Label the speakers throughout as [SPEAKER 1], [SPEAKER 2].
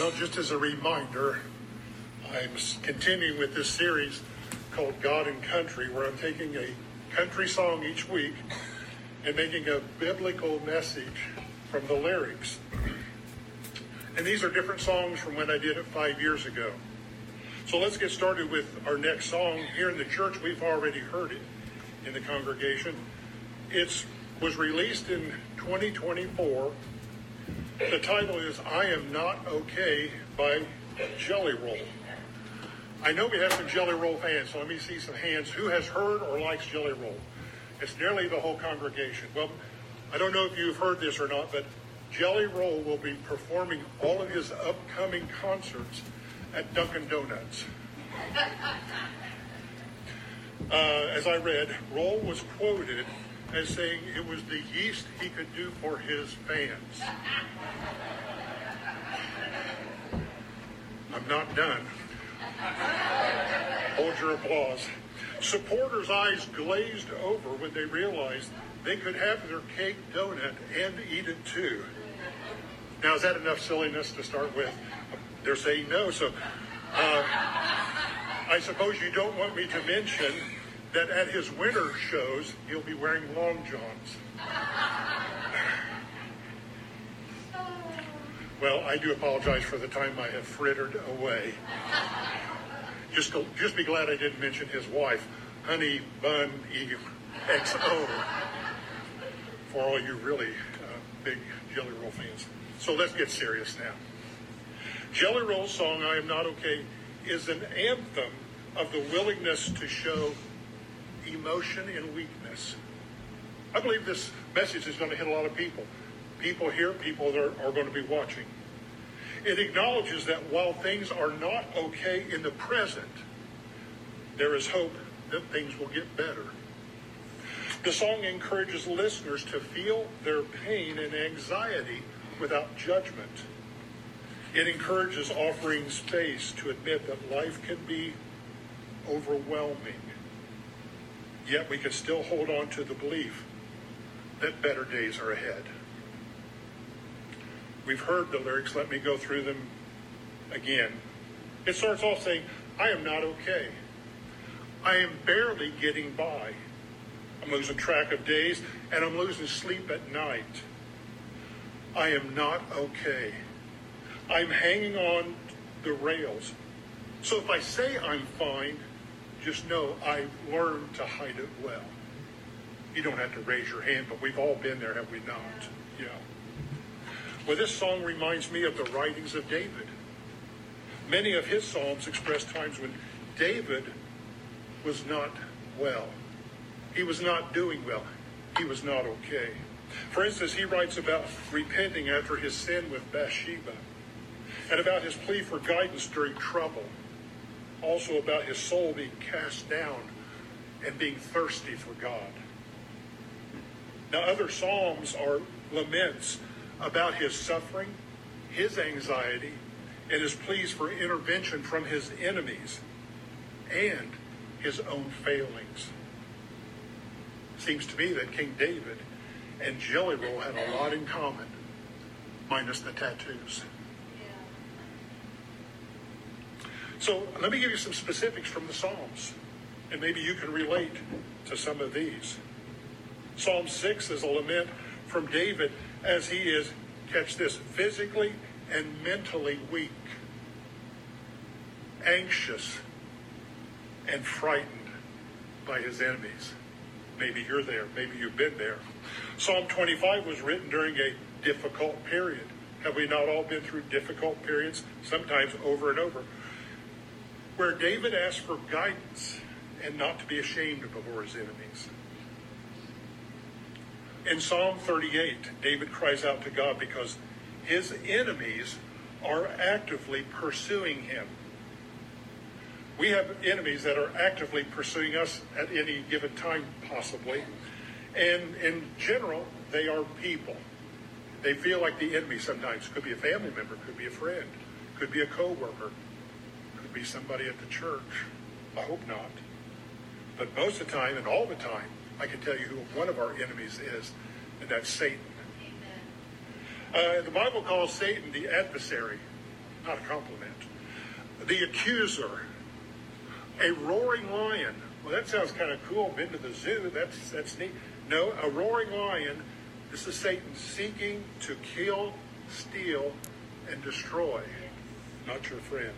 [SPEAKER 1] Well, just as a reminder, I'm continuing with this series called God and Country, where I'm taking a country song each week and making a biblical message from the lyrics. And these are different songs from when I did it 5 years ago. So let's get started with our next song. Here in the church, we've already heard it in the congregation. It was released in 2024. The title is I Am Not Okay by Jelly Roll. I know we have some Jelly Roll fans, so let me see some hands. Who has heard or likes Jelly Roll? It's nearly the whole congregation. Well, I don't know if you've heard this or not, but Jelly Roll will be performing all of his upcoming concerts at Dunkin' Donuts. As I read, Roll was quoted as saying it was the yeast he could do for his fans. I'm not done. Hold your applause. Supporters' eyes glazed over when they realized they could have their cake donut and eat it too. Now, is that enough silliness to start with? They're saying no, so I suppose you don't want me to mention that at his winter shows, he'll be wearing long johns. Well, I do apologize for the time I have frittered away. Just be glad I didn't mention his wife, Honey Bun XO, for all you really big Jelly Roll fans. So let's get serious now. Jelly Roll's song, I Am Not Okay, is an anthem of the willingness to show emotion and weakness. I believe this message is going to hit a lot of people. People here, people that are going to be watching. It acknowledges that while things are not okay in the present, there is hope that things will get better. The song encourages listeners to feel their pain and anxiety without judgment. It encourages offering space to admit that life can be overwhelming. Yet we can still hold on to the belief that better days are ahead. We've heard the lyrics. Let me go through them again. It starts off saying, I am not okay. I am barely getting by. I'm losing track of days, and I'm losing sleep at night. I am not okay. I'm hanging on the rails. So if I say I'm fine, just know I've learned to hide it well. You don't have to raise your hand, but we've all been there, have we not? Yeah. Well, this song reminds me of the writings of David. Many of his psalms express times when David was not well. He was not doing well. He was not okay. For instance, he writes about repenting after his sin with Bathsheba, and about his plea for guidance during trouble. Also about his soul being cast down and being thirsty for God. Now, other psalms are laments about his suffering, his anxiety, and his pleas for intervention from his enemies and his own failings. Seems to me that King David and Jelly Roll had a lot in common, minus the tattoos. So let me give you some specifics from the Psalms, and maybe you can relate to some of these. Psalm 6 is a lament from David as he is, catch this, physically and mentally weak, anxious, and frightened by his enemies. Maybe you're there. Maybe you've been there. Psalm 25 was written during a difficult period. Have we not all been through difficult periods, sometimes over and over, where David asked for guidance and not to be ashamed before his enemies? In Psalm 38, David cries out to God because his enemies are actively pursuing him. We have enemies that are actively pursuing us at any given time, possibly. And in general, they are people. They feel like the enemy sometimes. Could be a family member, could be a friend, could be a co-worker, could be somebody at the church. I hope not. But most of the time and all the time, I can tell you who one of our enemies is, and that's Satan. The Bible calls Satan the adversary. not a compliment. The accuser, a roaring lion. Well, that sounds kind of cool. Been to the zoo. That's neat. No, a roaring lion. This is Satan seeking to kill, steal, and destroy. Not your friend.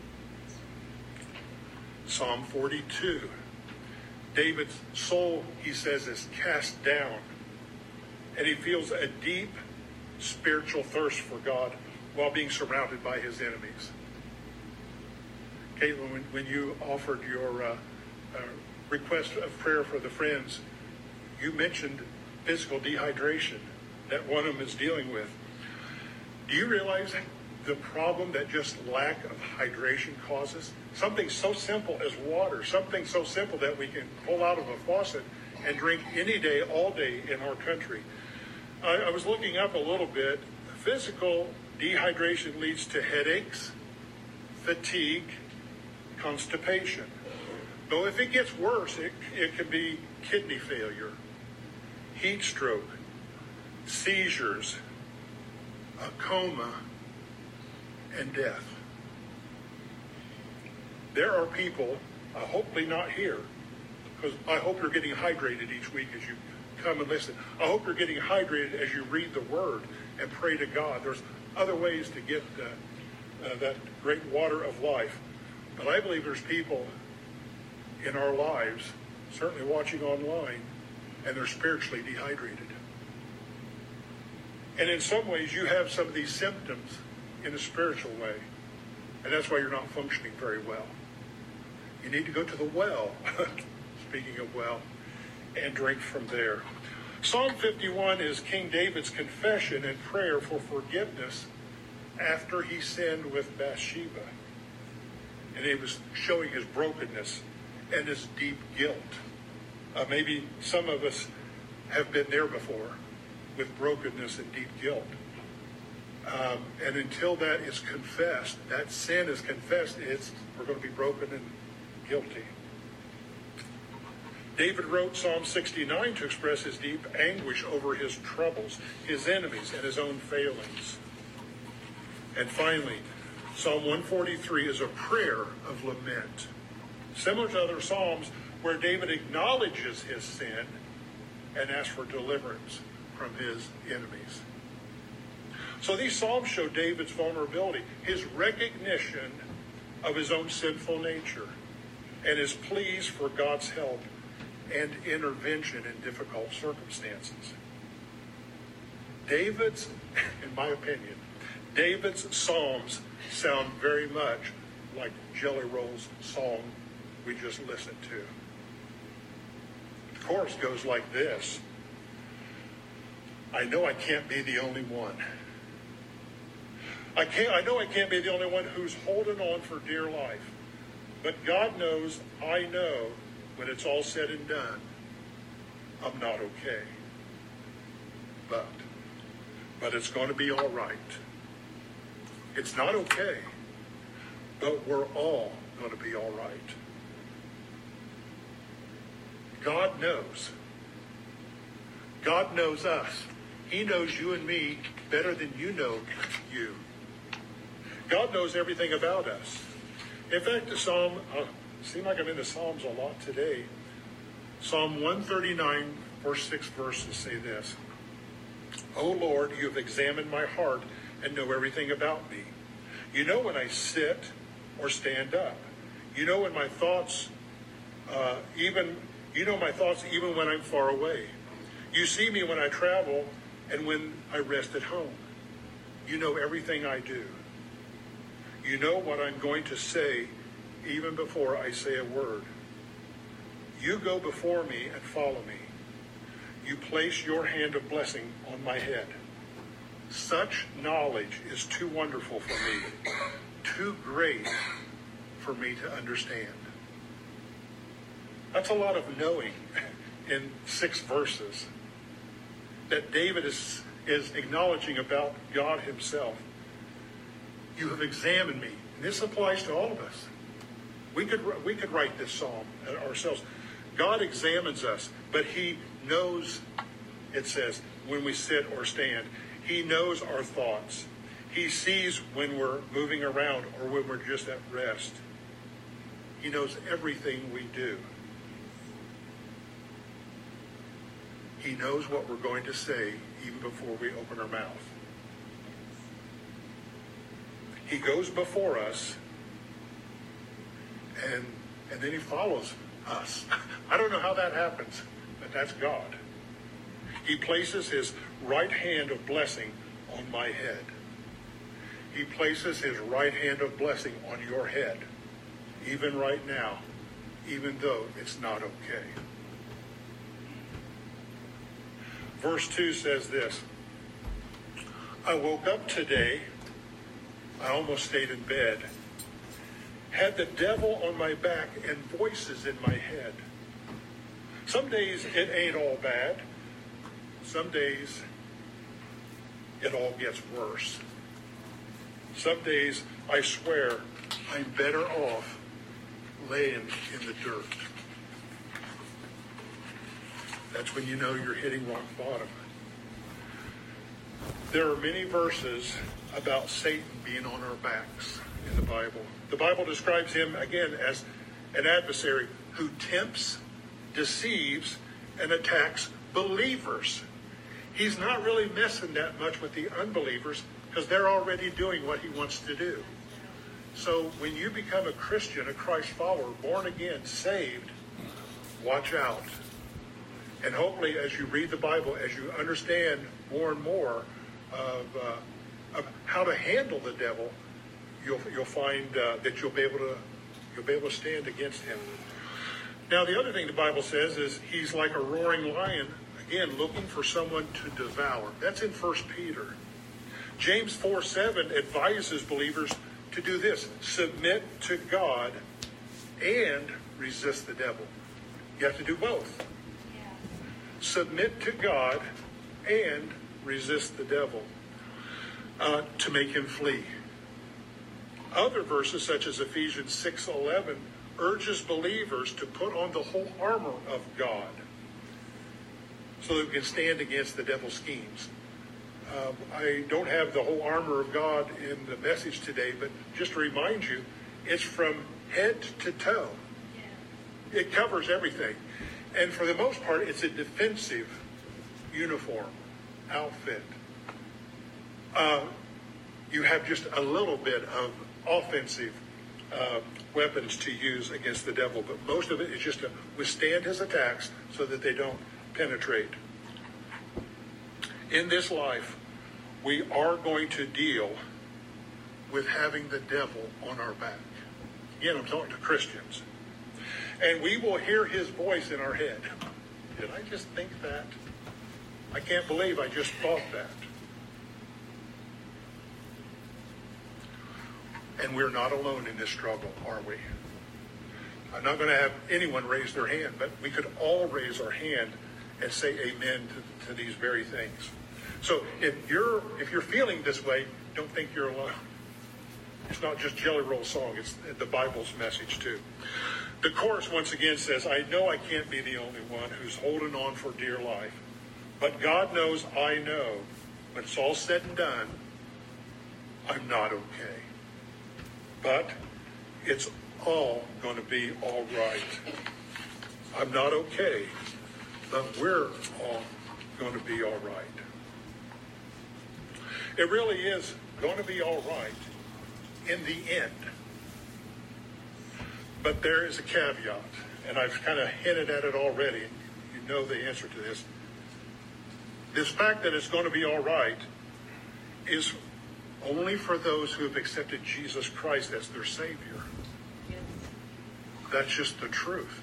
[SPEAKER 1] Psalm 42. David's soul, he says, is cast down. And he feels a deep spiritual thirst for God while being surrounded by his enemies. Caitlin, when you offered your request of prayer for the friends, you mentioned physical dehydration that one of them is dealing with. Do you realize the problem that just lack of hydration causes? Something so simple as water, something so simple that we can pull out of a faucet and drink any day, all day in our country. I was looking up a little bit. Physical dehydration leads to headaches, fatigue, constipation. Though if it gets worse, it can be kidney failure, heat stroke, seizures, a coma, and death. There are people, hopefully not here, because I hope you're getting hydrated each week as you come and listen. I hope you're getting hydrated as you read the Word and pray to God. There's other ways to get that great water of life. But I believe there's people in our lives, certainly watching online, and they're spiritually dehydrated. And in some ways, you have some of these symptoms in a spiritual way. And that's why you're not functioning very well. You need to go to the well, speaking of well, and drink from there. Psalm 51 is King David's confession and prayer for forgiveness after he sinned with Bathsheba. And he was showing his brokenness and his deep guilt. Maybe some of us have been there before with brokenness and deep guilt. And until that is confessed, that sin is confessed, we're going to be broken and guilty. David wrote Psalm 69 to express his deep anguish over his troubles, his enemies, and his own failings. And finally, Psalm 143 is a prayer of lament, similar to other Psalms where David acknowledges his sin and asks for deliverance from his enemies. So these Psalms show David's vulnerability, his recognition of his own sinful nature, and his pleas for God's help and intervention in difficult circumstances. David's, in my opinion, David's Psalms sound very much like Jelly Roll's song we just listened to. The chorus goes like this. I know I can't be the only one. I know I can't be the only one who's holding on for dear life. But God knows, I know, when it's all said and done, I'm not okay. But it's going to be all right. It's not okay, but we're all going to be all right. God knows. God knows us. He knows you and me better than you know you. God knows everything about us. In fact, the Psalm, seems like I'm in the Psalms a lot today. Psalm 139, verse 6 verses say this. O Lord, you have examined my heart and know everything about me. You know when I sit or stand up. You know when my thoughts, even when I'm far away. You see me when I travel and when I rest at home. You know everything I do. You know what I'm going to say even before I say a word. You go before me and follow me. You place your hand of blessing on my head. Such knowledge is too wonderful for me, too great for me to understand. That's a lot of knowing in 6 verses that David is acknowledging about God himself. You have examined me. And this applies to all of us. We could write this psalm ourselves. God examines us, but he knows, it says, when we sit or stand. He knows our thoughts. He sees when we're moving around or when we're just at rest. He knows everything we do. He knows what we're going to say even before we open our mouth. He goes before us, and then he follows us. I don't know how that happens, but that's God. He places his right hand of blessing on my head. He places his right hand of blessing on your head, even right now, even though it's not okay. Verse 2 says this, I woke up today, I almost stayed in bed, had the devil on my back and voices in my head. Some days it ain't all bad. Some days it all gets worse. Some days, I swear, I'm better off laying in the dirt. That's when you know you're hitting rock bottom. There are many verses about Satan being on our backs in the Bible. The Bible describes him, again, as an adversary who tempts, deceives, and attacks believers. He's not really messing that much with the unbelievers because they're already doing what he wants to do. So when you become a Christian, a Christ follower, born again, saved, watch out. And hopefully as you read the Bible, as you understand more and more of how to handle the devil, you'll find that you'll be able to stand against him. Now the other thing the Bible says is he's like a roaring lion, again, looking for someone to devour. That's in 1 Peter. James 4:7 advises believers to do this: submit to God and resist the devil. You have to do both. Yeah. Submit to God and resist the devil to make him flee. Other verses, such as Ephesians 6:11, urges believers to put on the whole armor of God so that we can stand against the devil's schemes. I don't have the whole armor of God in the message today, but just to remind you, it's from head to toe. Yeah. It covers everything. And for the most part, it's a defensive uniform, outfit. You have just a little bit of offensive weapons to use against the devil, but most of it is just to withstand his attacks so that they don't penetrate. In this life, we are going to deal with having the devil on our back. Again, I'm talking to Christians. And we will hear his voice in our head. Did I just think that? I can't believe I just thought that. And we're not alone in this struggle, are we? I'm not going to have anyone raise their hand, but we could all raise our hand and say amen to these very things. So if you're feeling this way, don't think you're alone. It's not just Jelly Roll song, it's the Bible's message too. The chorus once again says, I know I can't be the only one who's holding on for dear life, but God knows I know when it's all said and done, I'm not okay. But it's all going to be all right. I'm not okay, but we're all going to be all right. It really is going to be all right in the end. But there is a caveat, and I've kind of hinted at it already. You know the answer to this. This fact that it's going to be all right is only for those who have accepted Jesus Christ as their Savior. Yes. That's just the truth.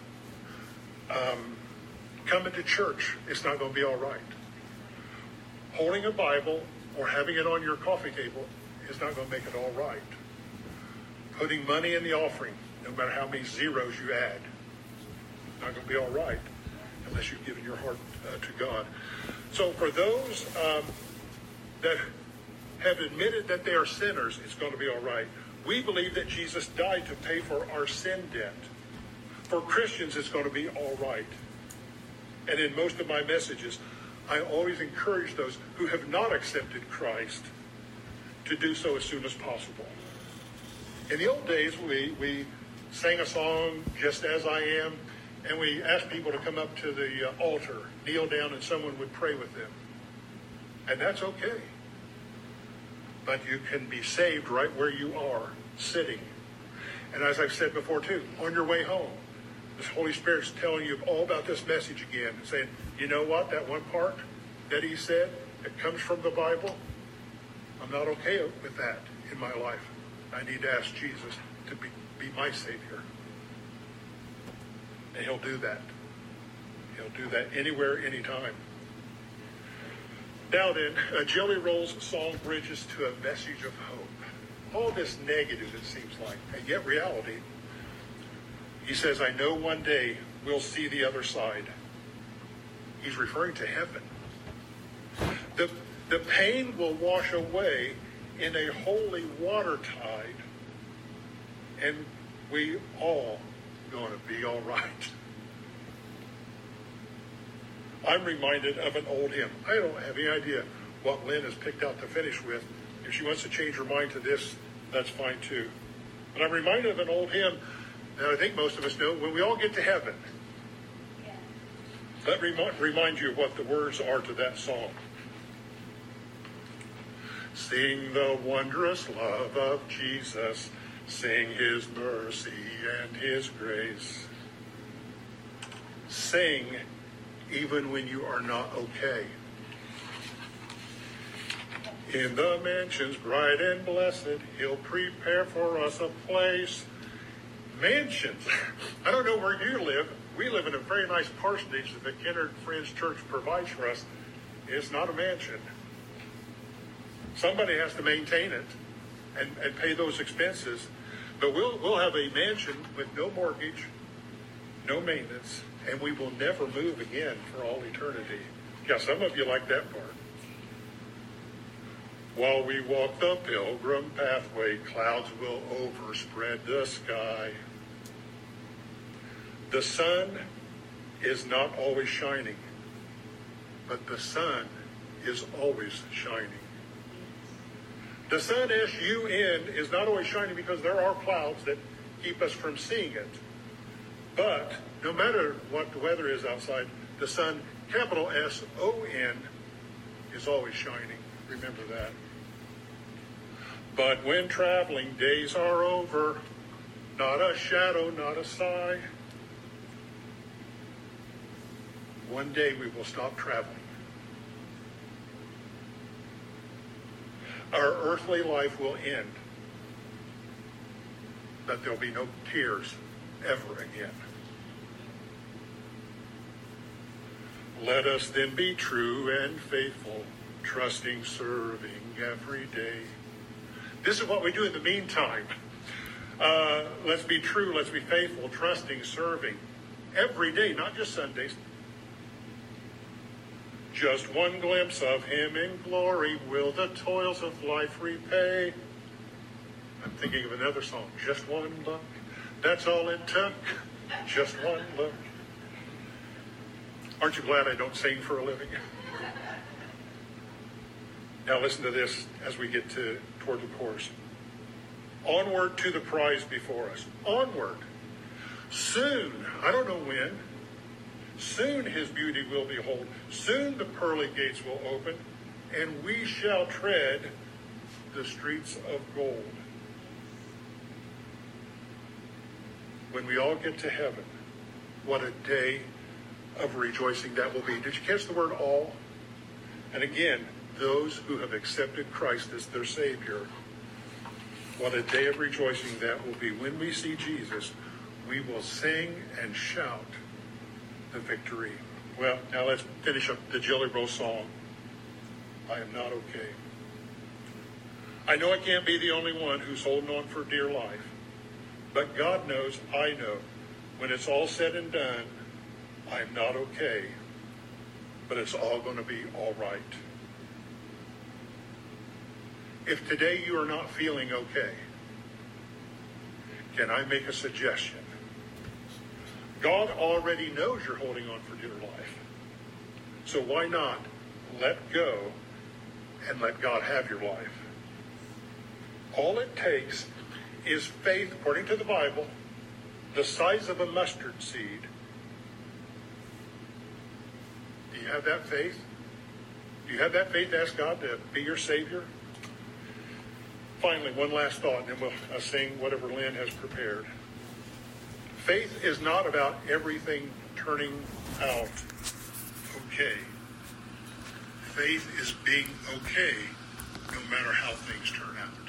[SPEAKER 1] Coming to church, it's not going to be all right. Holding a Bible or having it on your coffee table is not going to make it all right. Putting money in the offering, no matter how many zeros you add, not going to be all right unless you've given your heart to God. So for those that have admitted that they are sinners, it's going to be all right. We believe that Jesus died to pay for our sin debt. For Christians, it's going to be all right. And in most of my messages, I always encourage those who have not accepted Christ to do so as soon as possible. In the old days, we sang a song, Just As I Am, and we asked people to come up to the altar, kneel down, and someone would pray with them. And that's okay. But you can be saved right where you are, sitting. And as I've said before too, on your way home, the Holy Spirit's telling you all about this message again and saying, you know what, that one part that he said, that comes from the Bible, I'm not okay with that in my life. I need to ask Jesus to be my Savior. And he'll do that. He'll do that anywhere, anytime. Now then, Jelly Roll's song bridges to a message of hope. All this negative, it seems like, and yet reality. He says, I know one day we'll see the other side. He's referring to heaven. The pain will wash away in a holy water tide, and we all going to be all right. I'm reminded of an old hymn. I don't have any idea what Lynn has picked out to finish with. If she wants to change her mind to this, that's fine too. But I'm reminded of an old hymn that I think most of us know. When we all get to heaven, let me remind you of what the words are to that song. Sing the wondrous love of Jesus. Sing his mercy and his grace. Sing even when you are not okay. In the mansions bright and blessed, he'll prepare for us a place. Mansions. I don't know where you live. We live in a very nice parsonage that the Kennard Friends Church provides for us. It's not a mansion. Somebody has to maintain it and pay those expenses. But we'll have a mansion with no mortgage, no maintenance, and we will never move again for all eternity. Yeah, some of you like that part. While we walk the pilgrim pathway, clouds will overspread the sky. The sun is not always shining, but the sun is always shining. The sun, S-U-N, is not always shining because there are clouds that keep us from seeing it. But no matter what the weather is outside, the sun, capital S-O-N, is always shining. Remember that. But when traveling days are over, not a shadow, not a sigh. One day we will stop traveling. Our earthly life will end, but there'll be no tears ever again. Let us then be true and faithful, trusting, serving every day. This is what we do in the meantime. Let's be true, let's be faithful, trusting, serving every day, not just Sundays. Just one glimpse of him in glory will the toils of life repay. I'm thinking of another song. Just one look. That's all it took. Just one look. Aren't you glad I don't sing for a living? Now listen to this as we get toward the chorus. Onward to the prize before us. Onward. Soon, I don't know when, soon his beauty will behold. Soon the pearly gates will open, and we shall tread the streets of gold. When we all get to heaven, what a day of rejoicing that will be. Did you catch the word all? And again, those who have accepted Christ as their Savior, what a day of rejoicing that will be. When we see Jesus, we will sing and shout the victory. Well, now let's finish up the Jelly Roll song. I am not okay. I know I can't be the only one who's holding on for dear life, but God knows, I know, when it's all said and done, I'm not okay, but it's all going to be all right. If today you are not feeling okay, can I make a suggestion? God already knows you're holding on for dear life. So why not let go and let God have your life? All it takes is faith, according to the Bible, the size of a mustard seed. Do you have that faith? Do you have that faith to ask God to be your Savior? Finally, one last thought, and then we'll sing whatever Lynn has prepared. Faith is not about everything turning out okay. Faith is being okay no matter how things turn out.